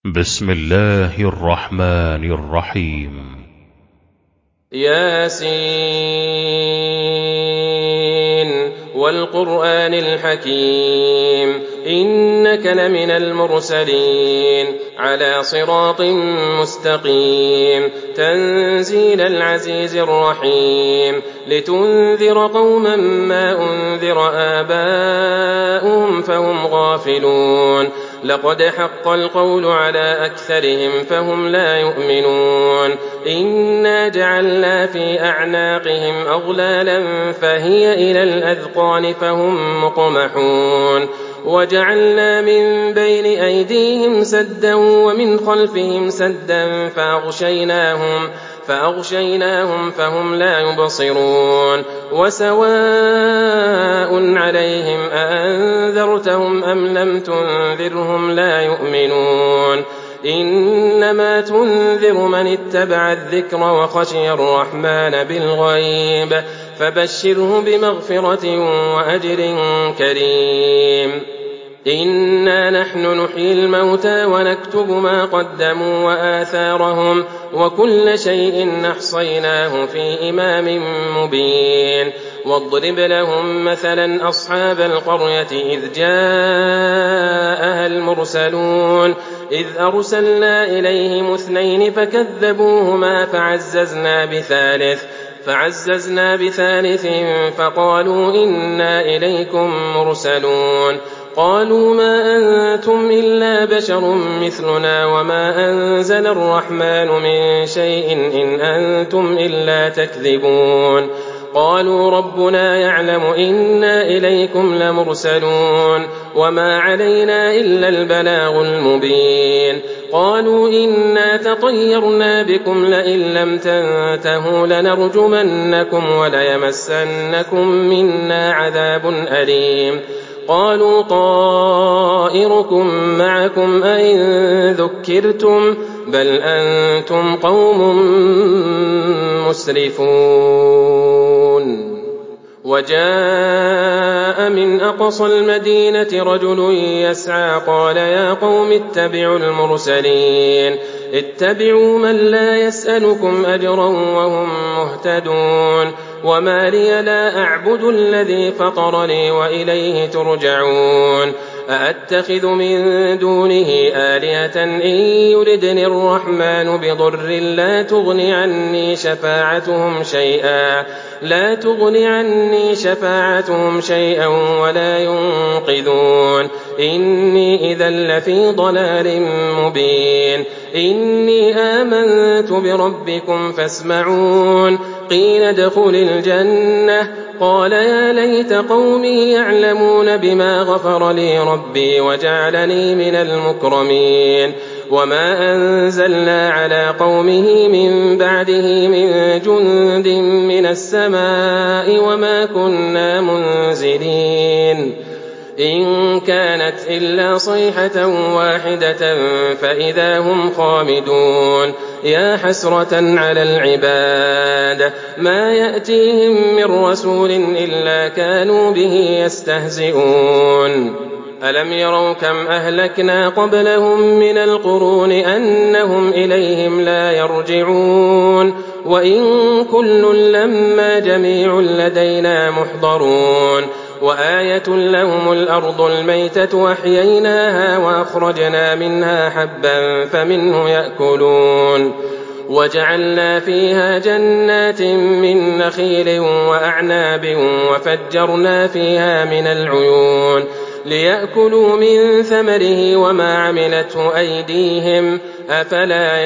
بسم الله الرحمن الرحيم. ياسين والقرآن الحكيم إنك لمن المرسلين على صراط مستقيم تنزيل العزيز الرحيم لتنذر قوما ما أنذر آباؤهم فهم غافلون لقد حق القول على أكثرهم فهم لا يؤمنون إنا جعلنا في أعناقهم أغلالا فهي إلى الأذقان فهم مقمحون وجعلنا من بين أيديهم سدا ومن خلفهم سدا فأغشيناهم فهم لا يبصرون وسواء عليهم أأنذرتهم أم لم تنذرهم لا يؤمنون إنما تنذر من اتبع الذكر وخشي الرحمن بالغيب فبشره بمغفرة وأجر كريم إنا نحن نحيي الموتى ونكتب ما قدموا وآثارهم وكل شيء نحصيناه في إمام مبين واضرب لهم مثلا أصحاب القرية إذ جاءها المرسلون إذ أرسلنا إليهم 2 فكذبوهما فعززنا بثالث فقالوا إنا إليكم مرسلون قالوا ما أنتم إلا بشر مثلنا وما أنزل الرحمن من شيء إن أنتم إلا تكذبون قالوا ربنا يعلم إنا إليكم لمرسلون وما علينا إلا البلاغ المبين قالوا إنا تطيرنا بكم لئن لم تنتهوا لنرجمنكم وليمسنكم منا عذاب أليم قالوا طائركم معكم أئن ذكرتم بل أنتم قوم مسرفون وجاء من أقصى المدينة رجل يسعى قال يا قوم اتبعوا المرسلين اتبعوا من لا يسألكم أجرا وهم مهتدون وما لي لا أعبد الذي فطرني وإليه ترجعون أأتخذ من دونه آلهة إن يردني الرحمن بضر لا تغن عني شفاعتهم شيئا ولا ينقذون إني إذا لفي ضلال مبين إني آمنت بربكم فاسمعون قيل ادخل الجنة قال يا ليت قومي يعلمون بما غفر لي ربي وجعلني من المكرمين وما أنزلنا على قومه من بعده من جند من السماء وما كنا منزلين إن كانت إلا صيحة واحدة فإذا هم خامدون يا حسرة على العباد ما يأتيهم من رسول إلا كانوا به يستهزئون ألم يروا كم أهلكنا قبلهم من القرون أنهم إليهم لا يرجعون وإن كل لما جميع لدينا محضرون وآية لهم الأرض الميتة وأحييناها وأخرجنا منها حبا فمنه يأكلون وجعلنا فيها جنات من نخيل وأعناب وفجرنا فيها من العيون ليأكلوا من ثمره وما عملته أيديهم أفلا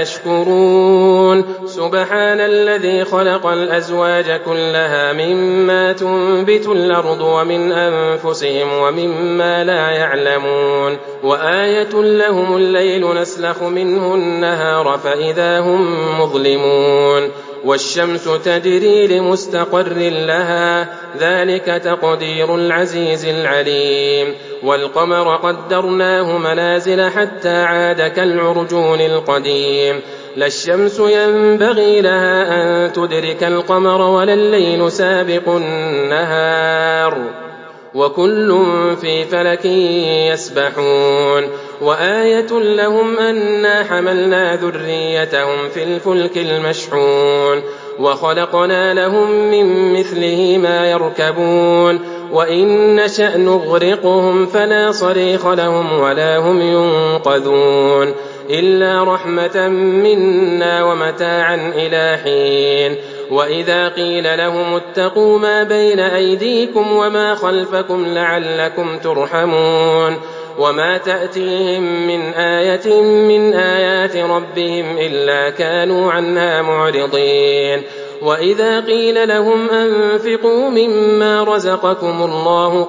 يشكرون سبحان الذي خلق الأزواج كلها مما تنبت الأرض ومن أنفسهم ومما لا يعلمون وآية لهم الليل نسلخ منه النهار فإذا هم مظلمون والشمس تجري لمستقر لها ذلك تقدير العزيز العليم والقمر قدرناه منازل حتى عاد كالعرجون القديم لا الشمس ينبغي لها أن تدرك القمر ولا الليل سابق النهار وكل في فلك يسبحون وآية لهم أنا حملنا ذريتهم في الفلك المشحون وخلقنا لهم من مثله ما يركبون وإن نشأ نغرقهم فلا صريخ لهم ولا هم ينقذون إلا رحمة منا ومتاعا إلى حين وإذا قيل لهم اتقوا ما بين أيديكم وما خلفكم لعلكم ترحمون وما تأتيهم من آية من آيات ربهم إلا كانوا عنها معرضين وإذا قيل لهم أنفقوا مما رزقكم الله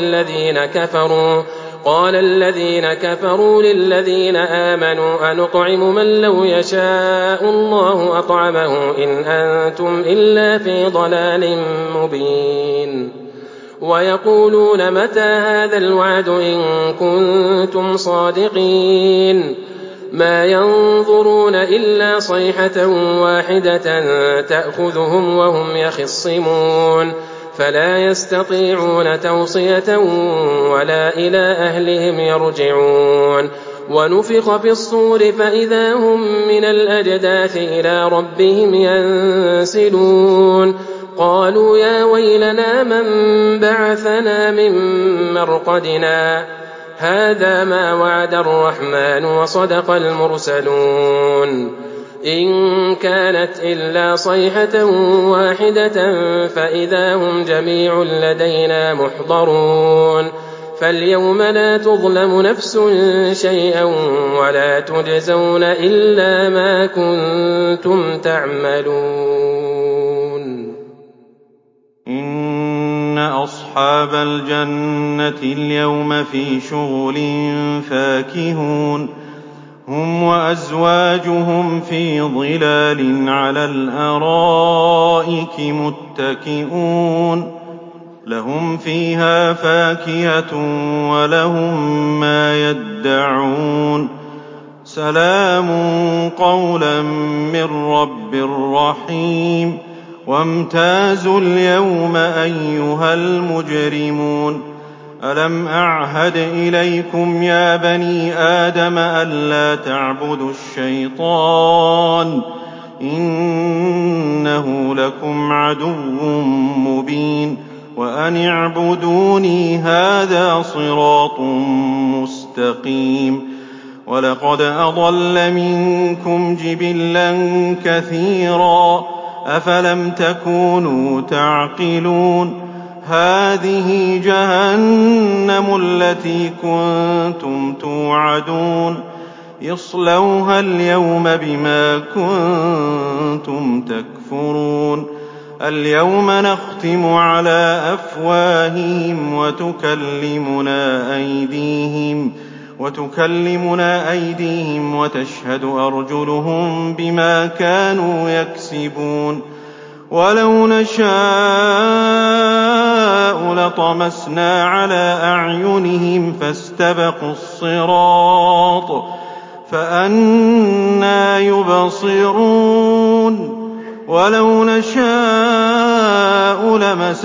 قال الذين كفروا للذين آمنوا أنطعم من لو يشاء الله أطعمه إن أنتم إلا في ضلال مبين ويقولون متى هذا الوعد إن كنتم صادقين ما ينظرون إلا صيحة واحدة تأخذهم وهم يخصمون فلا يستطيعون توصية ولا إلى أهلهم يرجعون ونفخ في الصور فإذا هم من الأجداث إلى ربهم ينسلون قالوا يا ويلنا من بعثنا من مرقدنا هذا ما وعد الرحمن وصدق المرسلون إن كانت إلا صيحة واحدة فإذا هم جميع لدينا محضرون فاليوم لا تظلم نفس شيئا ولا تجزون إلا ما كنتم تعملون إن أصحاب الجنة اليوم في شغل فاكهون هم وأزواجهم في ظلال على الأرائك متكئون لهم فيها فاكهة ولهم ما يدعون سلام قولا من رب رحيم وامتازوا اليوم أيها المجرمون ألم أعهد إليكم يا بني آدم ألا تعبدوا الشيطان إنه لكم عدو مبين وأن اعبدوني هذا صراط مستقيم ولقد أضل منكم جبلا كثيرا أفلم تكونوا تعقلون هذه جهنم التي كنتم توعدون اصلوها اليوم بما كنتم تكفرون اليوم نختم على أفواههم وتكلمنا أيديهم وتشهد أرجلهم بما كانوا يكسبون ولو نشاء لطمسنا على أعينهم فاستبقوا الصراط فأنى يبصرون ولو نشاء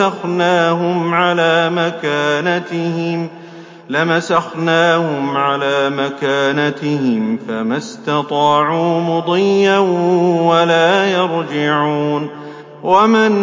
لمسخناهم على مكانتهم فما استطاعوا مضيا ولا يرجعون ومن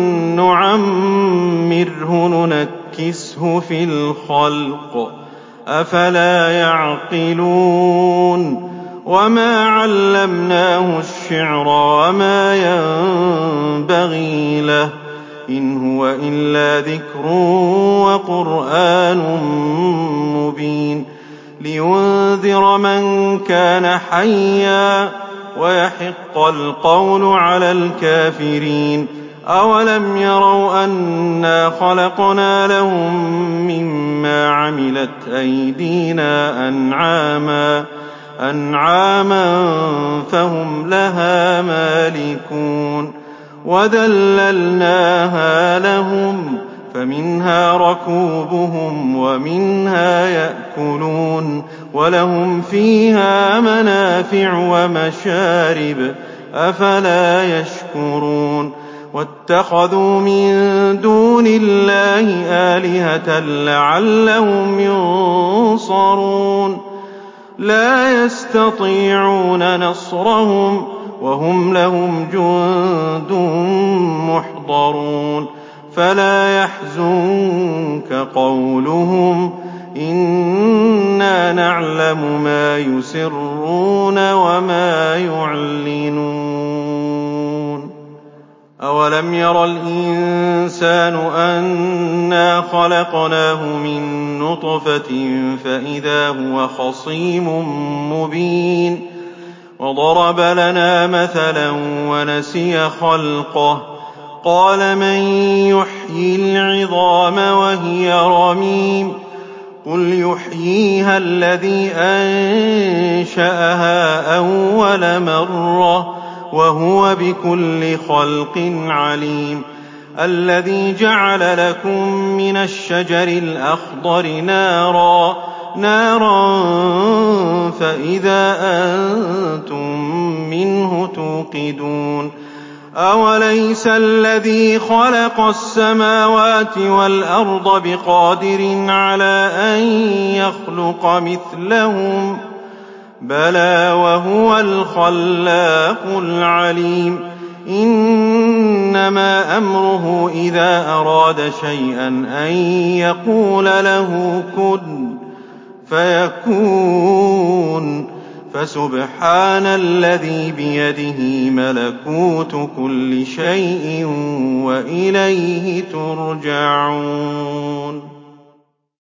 نعمره ننكسه في الخلق أفلا يعقلون وما علمناه الشعر وما ينبغي له إن هو إلا ذكر وقرآن مبين لينذر من كان حيا ويحق القول على الكافرين أولم يروا أنا خلقنا لهم مما عملت أيدينا أنعاما فهم لها مالكون وذللناها لهم فمنها ركوبهم ومنها يأكلون ولهم فيها منافع ومشارب أفلا يشكرون واتخذوا من دون الله آلهة لعلهم ينصرون لا يستطيعون نصرهم وهم لهم جند محضرون فلا يحزنك قولهم إنا نعلم ما يسرون وما يعلنون أولم ير الإنسان أنا خلقناه من نطفة فإذا هو خصيم مبين وضرب لنا مثلا ونسي خلقه قال من يحيي العظام وهي رميم قل يحييها الذي أنشأها أول مرة وهو بكل خلق عليم الذي جعل لكم من الشجر الأخضر نارا فإذا أنتم منه توقدون أوليس الذي خلق السماوات والأرض بقادر على أن يخلق مثلهم بلى وهو الخلاق العليم إنما أمره إذا أراد شيئا أن يقول له كن فيكون فسبحان الذي بيده ملكوت كل شيء وإليه ترجعون